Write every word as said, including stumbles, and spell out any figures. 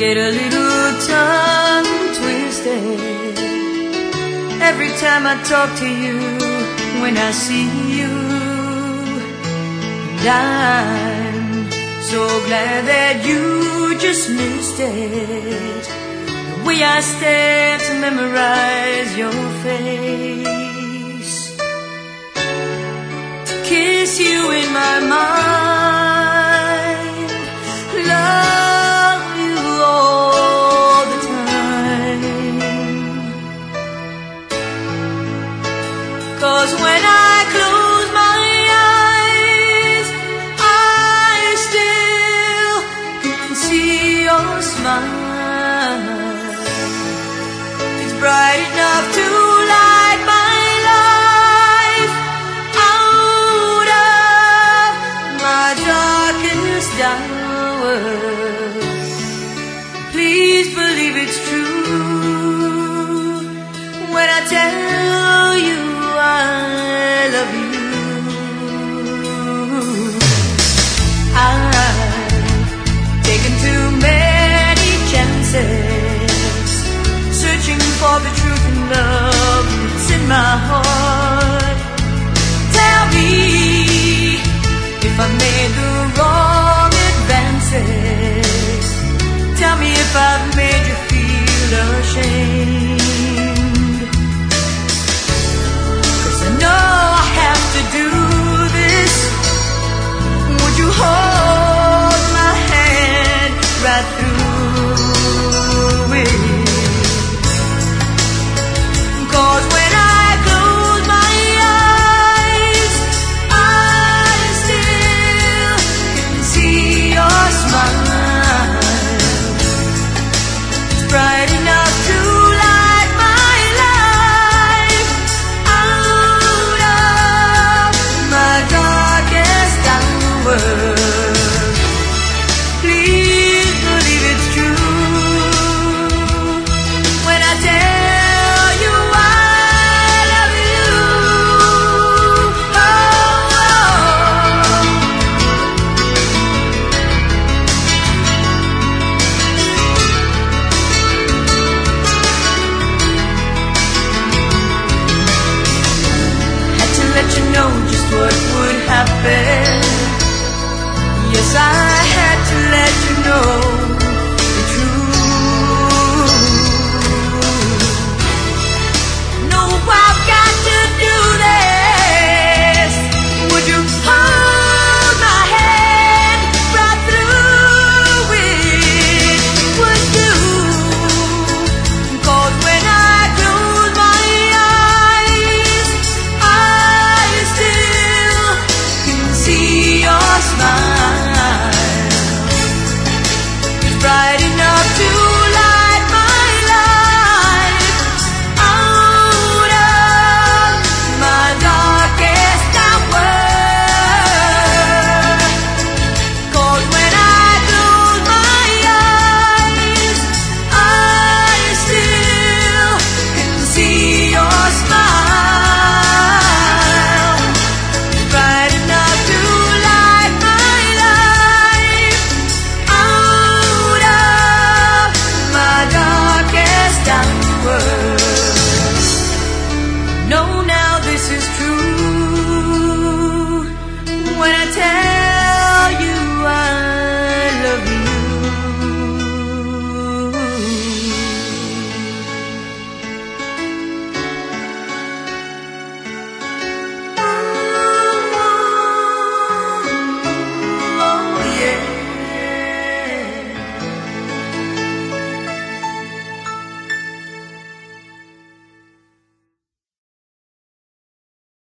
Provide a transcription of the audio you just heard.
get a little tongue twisted every time I talk to you, when I see you. And I'm so glad that you just missed it, the way I stand to memorize your face, to kiss you in my mind, love you all the time. 'Cause when I close my eyes, I still can see your smile. It's bright enough to light my life out of my darkest hour. Please believe it's true when I tell you I love you. I've taken too many chances, searching for the truth and love that's in my heart. Tell me if I made the wrong advances. Tell me if I've made you feel ashamed. 'Cause I know I have to do this. Would you hold